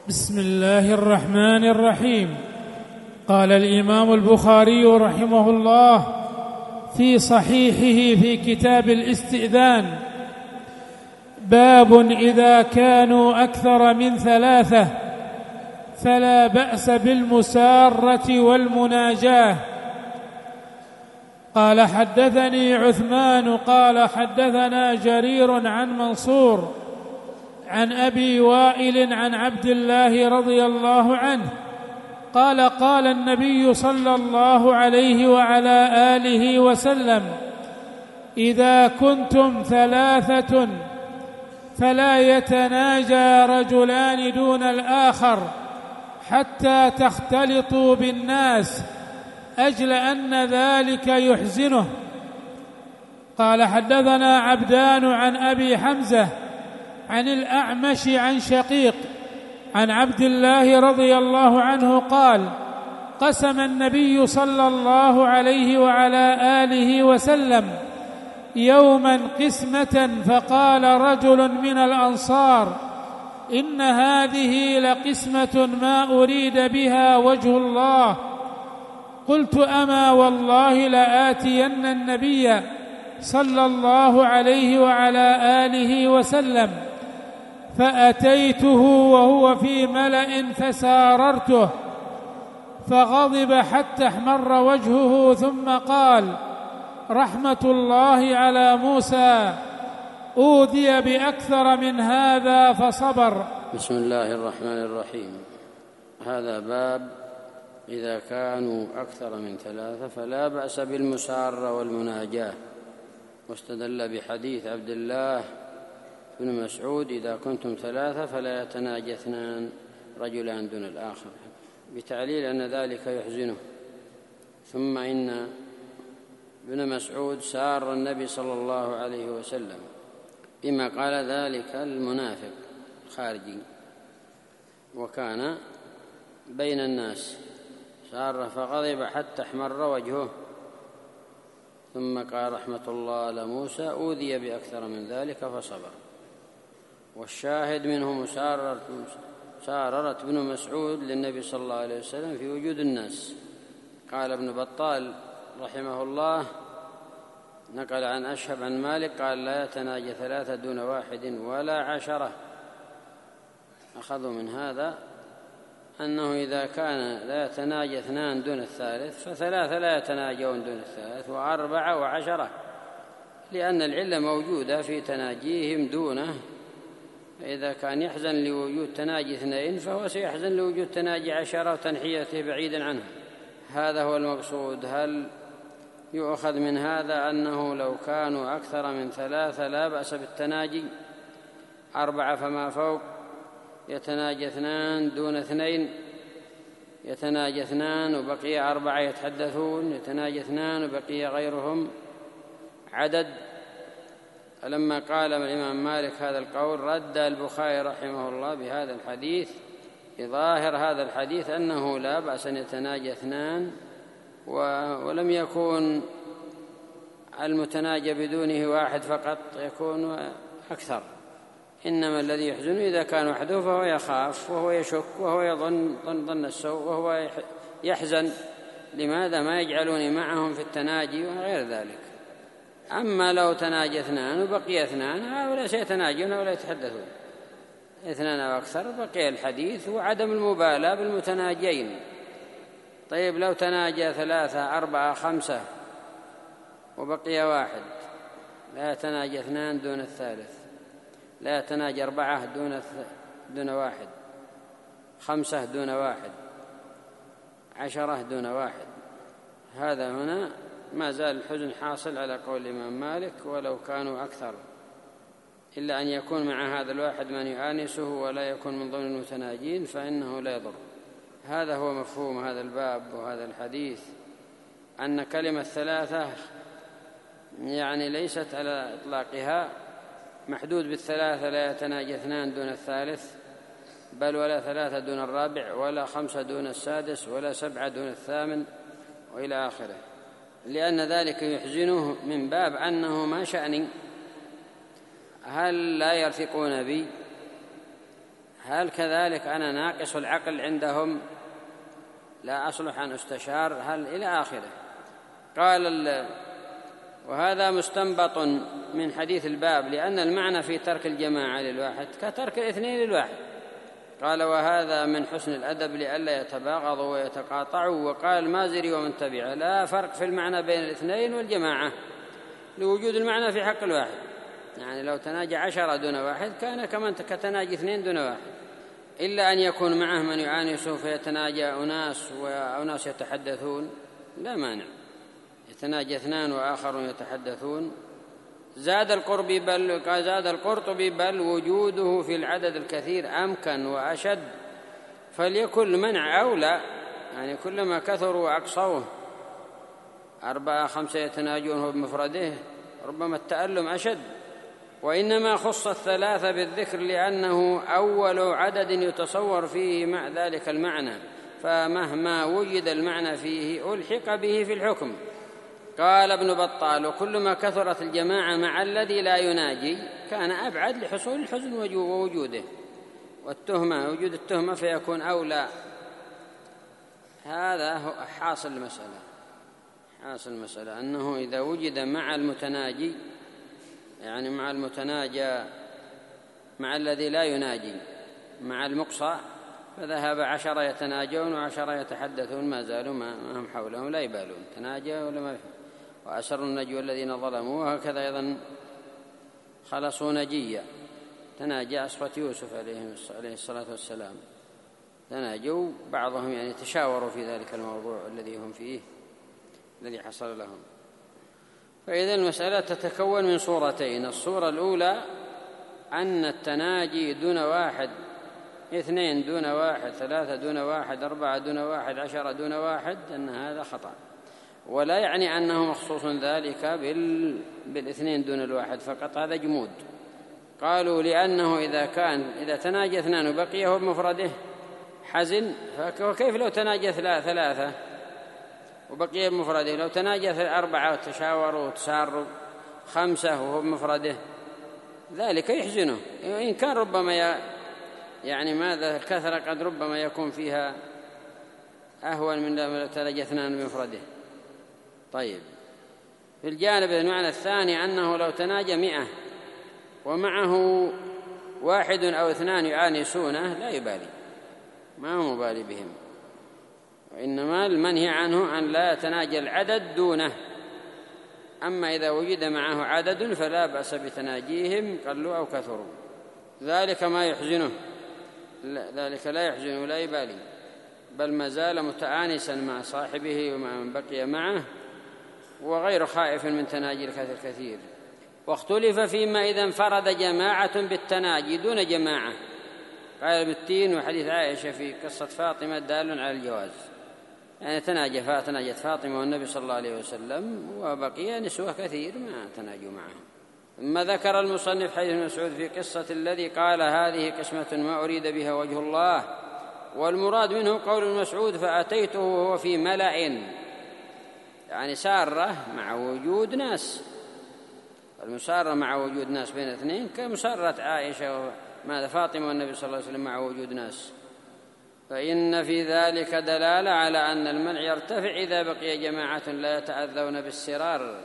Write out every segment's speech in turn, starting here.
بسم الله الرحمن الرحيم. قال الإمام البخاري رحمه الله في صحيحه في كتاب الاستئذان: باب إذا كانوا أكثر من 3 فلا بأس بالمسارة والمناجاة. قال حدثني عثمان قال حدثنا جرير عن منصور عن أبي وائل عن عبد الله رضي الله عنه قال: قال النبي صلى الله عليه وعلى آله وسلم: إذا كنتم 3 فلا يتناجى رجلان دون الآخر حتى تختلطوا بالناس أجل أن ذلك يحزنه. قال حدثنا عبدان عن أبي حمزة عن الأعمش عن شقيق عن عبد الله رضي الله عنه قال: قسم النبي صلى الله عليه وعلى آله وسلم يوما قسمة فقال رجل من الأنصار: إن هذه لقسمة ما أريد بها وجه الله. قلت: أما والله لآتين النبي صلى الله عليه وعلى آله وسلم فأتيته وهو في ملأ فساررته فغضب حتى احمر وجهه ثم قال: رحمة الله على موسى، أوذي بأكثر من هذا فصبر. بسم الله الرحمن الرحيم. هذا باب إذا كانوا أكثر من 3 فلا بأس بالمسارة والمناجاة، واستدل بحديث عبد الله بن مسعود: إذا كنتم 3 فلا يتناجى 2 رجلان دون الآخر، بتعليل أن ذلك يحزنه. ثم إن ابن مسعود سار النبي صلى الله عليه وسلم بما قال ذلك المنافق الخارجي، وكان بين الناس، سار فغضب حتى احمر وجهه ثم قال: رحمة الله على موسى، أوذي بأكثر من ذلك فصبر. والشاهد منه مساررة ابن مسعود للنبي صلى الله عليه وسلم في وجود الناس. قال ابن بطال رحمه الله، نقل عن أشهب عن مالك قال: لا يتناجى 3 دون 1 ولا 10. أخذوا من هذا أنه إذا كان لا يتناجى 2 دون الثالث ف3 لا يتناجون دون الثالث، و4 و10، لأن العلة موجودة في تناجيهم دونه. فإذا كان يحزن لوجود تناجي 2 فهو سيحزن لوجود تناجي 10 وتنحيته بعيدا عنه. هذا هو المقصود. هل يؤخذ من هذا أنه لو كانوا أكثر من 3 لا بأس بالتناجي؟ 4 فما فوق يتناجى 2 دون 2، يتناجى 2 وبقي 4 يتحدثون، يتناجى 2 وبقي غيرهم عدد. فلما قال الإمام مالك هذا القول رد البخاري رحمه الله بهذا الحديث، ظاهر هذا الحديث أنه لا بأس أن يتناجى 2، ولم يكن المتناجى بدونه 1 فقط، يكون أكثر. إنما الذي يحزن إذا كان وحده فهو يخاف وهو يشك وهو يظن السوء وهو يحزن. لماذا ما يجعلوني معهم في التناجي وغير ذلك؟ أما لو تناجى 2 وبقي 2، هؤلاء سيتناجون ولا يتحدثون. 2 أو أكثر بقي الحديث وعدم المبالاة بالمتناجين. طيب لو تناجى 3 4 5 وبقي 1، لا يتناجى 2 دون الثالث، لا يتناجى 4 دون 1، 5 دون 1، 10 دون 1. هذا هنا ما زال الحزن حاصل على قول الإمام مالك ولو كانوا أكثر، إلا أن يكون مع هذا الواحد من يؤانسه ولا يكون من ضمن المتناجين فإنه لا يضر. هذا هو مفهوم هذا الباب وهذا الحديث، أن كلمة 3 يعني ليست على إطلاقها محدود بال3 لا يتناجى 2 دون الثالث، بل ولا 3 دون الرابع، ولا 5 دون السادس، ولا 7 دون الثامن، وإلى آخره، لأن ذلك يحزنه من باب أنه ما شأني، هل لا يرفقون بي؟ هل كذلك أنا ناقص العقل عندهم لا أصلح أن أستشار؟ هل إلى آخره. قال وهذا مستنبط من حديث الباب، لأن المعنى في ترك الجماعة للواحد كترك الاثنين للواحد. قال وهذا من حسن الأدب لئلا يتباغضوا ويتقاطعوا. وقال المازري ومن تبعه لا فرق في المعنى بين الاثنين والجماعة لوجود المعنى في حق الواحد. يعني لو تناجى 10 دون واحد كان كمن كتناجي 2 دون واحد، إلا أن يكون معه من يعانسه فيتناجى أناس يتحدثون لا مانع، يتناجى 2 وآخر يتحدثون. زاد القرطبي بل وجوده في العدد الكثير أمكن وأشد، فليكن المنع أولى. يعني كلما كثروا وأقصوه 4 5 يتناجونه بمفرده ربما التألم أشد. وإنما خص 3 بالذكر لأنه أول عدد يتصور فيه مع ذلك المعنى، فمهما وجد المعنى فيه ألحق به في الحكم. قال ابن بطال وكلما كثرت الجماعة مع الذي لا يناجي كان أبعد لحصول الحزن ووجوده والتهمة، وجود التهمة فيكون أولى. هذا هو حاصل المسألة أنه إذا وجد مع المتناجي، يعني مع المتناجى، مع الذي لا يناجي، مع المقصى، فذهب 10 يتناجون و10 يتحدثون ما زالوا ما هم حولهم لا يبالون، تناجى ولا ما يفهم. وأسروا النجوى الذين ظلموا، وهكذا أيضا خلصوا نجيا. تناجى أصفة يوسف عليه الصلاة والسلام، تناجوا بعضهم يعني تشاوروا في ذلك الموضوع الذي هم فيه الذي حصل لهم. فإذا المسألة تتكون من صورتين: الصورة الأولى أن التناجي دون واحد، 2 دون واحد، 3 دون واحد، 4 دون واحد، 10 دون واحد، أن هذا خطأ، ولا يعني أنه مخصوص ذلك بالاثنين دون الواحد فقط، هذا جمود. قالوا لأنه إذا تناجى 2 وبقي هو بمفرده حزن، فكيف لو تناجى 3 وبقي بمفرده؟ لو تناجى 4 وتشاوروا وتساروا 5 وهو بمفرده ذلك يحزنه، إن كان ربما يعني ماذا الكثرة قد ربما يكون فيها أهون من لو تناجى 2 بمفرده. طيب، في الجانب المعنى الثاني أنه لو تناجى 100 ومعه 1 أو 2 يعانسونه لا يبالي، ما هو مبالي بهم، وإنما المنهي عنه أن لا يتناجى العدد دونه. أما إذا وجد معه عدد فلا بأس بتناجيهم قلوا أو كثروا، ذلك ما يحزنه، ذلك لا يحزنه لا يبالي، بل ما زال متآنسا مع صاحبه ومع من بقي معه، وغير خائف من تناجي الكثير. واختلف فيما إذا انفرد جماعة بالتناجي دون جماعة. قال ابن التين وحديث عائشة في قصة فاطمة دال على الجواز، يعني تناجت فاطمة والنبي صلى الله عليه وسلم وبقي نسوة كثير ما تناجوا معهم. ثم ذكر المصنف حديث مسعود في قصة الذي قال هذه قسمة ما أريد بها وجه الله، والمراد منه قول المسعود فأتيته وهو في ملأ، يعني سارة مع وجود ناس، المسارة مع وجود ناس بين 2 كمسارة عائشة وماذا فاطمة والنبي صلى الله عليه وسلم مع وجود ناس. فإن في ذلك دلالة على أن المنع يرتفع إذا بقي جماعة لا يتأذون بالسرار.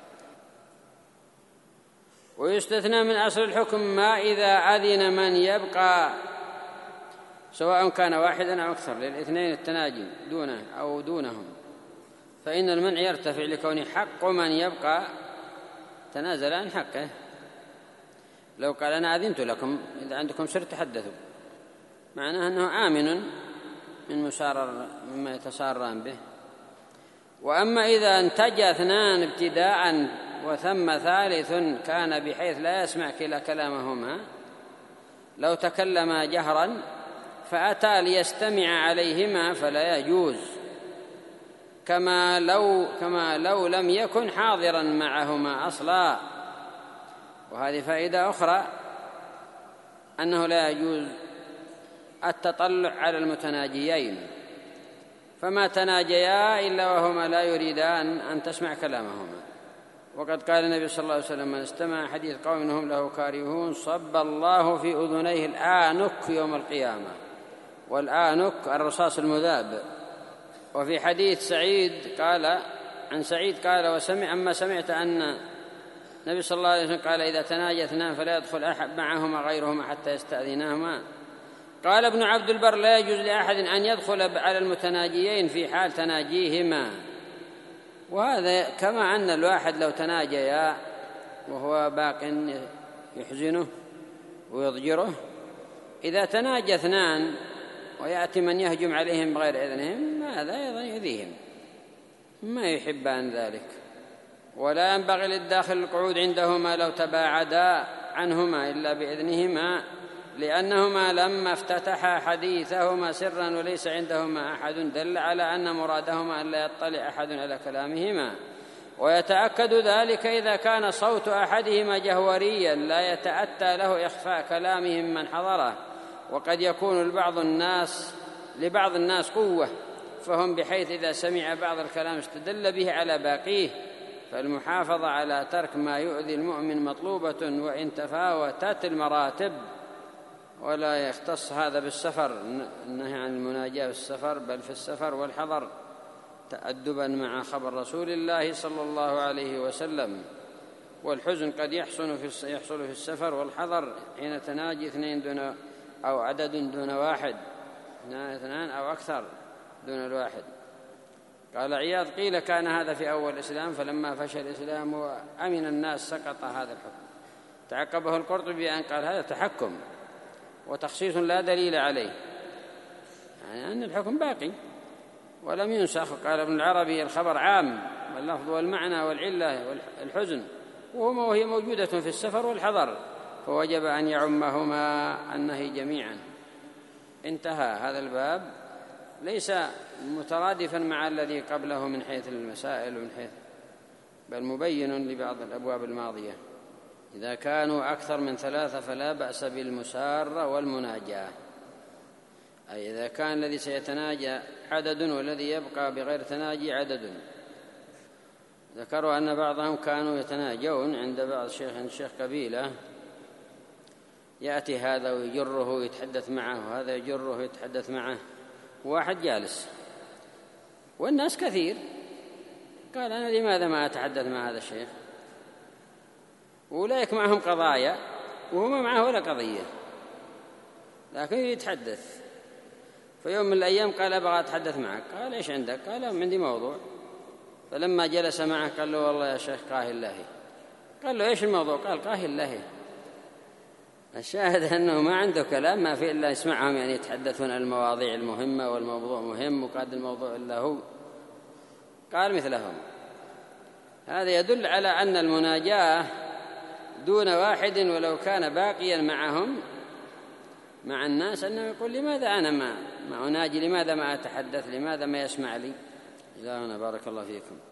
ويستثنى من أصل الحكم ما إذا أذن من يبقى، سواء كان 1 أو أكثر، للاثنين التناجي دونه أو دونهم، فإن المنع يرتفع لكون حق من يبقى تنازل عن حقه. لو قال أنا أذنت لكم إذا عندكم سر تحدثوا، معناه أنه آمن من مما يتساران به. وأما إذا انتجى 2 ابتداء وثم 3 كان بحيث لا يسمع كلا كلامهما، لو تكلما جهرا فأتى ليستمع عليهما فلا يجوز، كما لو لم يكن حاضرا معهما أصلا. وهذه فائدة أخرى، أنه لا يجوز التطلع على المتناجيين، فما تناجيا إلا وهما لا يريدان أن تسمع كلامهما، وقد قال النبي صلى الله عليه وسلم: من استمع حديث قوم هم له كارهون صب الله في أذنيه الآنك يوم القيامة. والآنك الرصاص المذاب. وفي حديث سعيد قال عن سعيد قال: أما سمعت أن النبي صلى الله عليه وسلم قال: إذا تناجى اثنان فلا يدخل أحد معهما غيرهما حتى يستأذنهما. قال ابن عبد البر: لا يجوز لأحد أن يدخل على المتناجيين في حال تناجيهما. وهذا كما أن الواحد لو تناجيا وهو باق يحزنه ويضجره، إذا تناجى اثنان ويأتي من يهجم عليهم بغير إذنهم هذا يؤذيهم، ما يحبان ذلك. ولا ينبغي للداخل القعود عندهما لو تباعدا عنهما إلا بإذنهما، لأنهما لما افتتحا حديثهما سرا وليس عندهما أحد دل على أن مرادهما أن لا يطلع أحد على كلامهما. ويتأكد ذلك إذا كان صوت أحدهما جهوريا لا يتأتى له إخفاء كلامهم من حضره. وقد يكون لبعض الناس قوة فهم بحيث إذا سمع بعض الكلام استدل به على باقيه. فالمحافظة على ترك ما يؤذي المؤمن مطلوبة وإن تفاوتت المراتب. ولا يختص هذا بالسفر، النهي عن المناجاة في السفر، بل في السفر والحضر تأدبا مع خبر رسول الله صلى الله عليه وسلم. والحزن قد يحصل في السفر والحضر حين تناجي اثنين أو عدد دون واحد، اثنان أو أكثر دون الواحد. قال عياض: قيل كان هذا في أول الإسلام، فلما فشل الإسلام وأمن الناس سقط هذا الحكم. تعقبه القرطبي أن قال: هذا تحكم وتخصيص لا دليل عليه، يعني أن الحكم باقي ولم ينسخ. قال ابن العربي: الخبر عام، واللفظ والمعنى والعلة والحزن وهي موجودة في السفر والحضر، فوجب أن يعمهما النهي جميعا. انتهى هذا الباب، ليس مترادفا مع الذي قبله من حيث المسائل ومن حيث، بل مبين لبعض الأبواب الماضية. إذا كانوا أكثر من 3 فلا بأس بالمسارة والمناجاة، أي إذا كان الذي سيتناجى عدد والذي يبقى بغير تناجي عدد. ذكروا أن بعضهم كانوا يتناجون عند بعض الشيخ قبيلة، يأتي هذا ويجره ويتحدث معه وهذا يجره ويتحدث معه، واحد جالس والناس كثير. قال: أنا لماذا ما أتحدث مع هذا الشيخ؟ أولئك معهم قضايا وهما معه ولا قضية، لكن يتحدث. فيوم من الأيام قال: أبغى أتحدث معك. قال: إيش عندك؟ قال: عندي موضوع. فلما جلس معه قال له: والله يا شيخ قاهي الله. قال له: إيش الموضوع؟ قال: قاهي الله. الشاهد أنه ما عنده كلام ما في إلا يسمعهم، يعني يتحدثون عن المواضيع المهمة والموضوع مهم وقاد الموضوع إلا هو. قال مثلهم. هذا يدل على أن المناجاة دون واحد ولو كان باقيا معهم مع الناس، أنه يقول: لماذا أنا ما أناجي؟ لماذا ما أتحدث؟ لماذا ما يسمع لي؟ إلى هنا، بارك الله فيكم.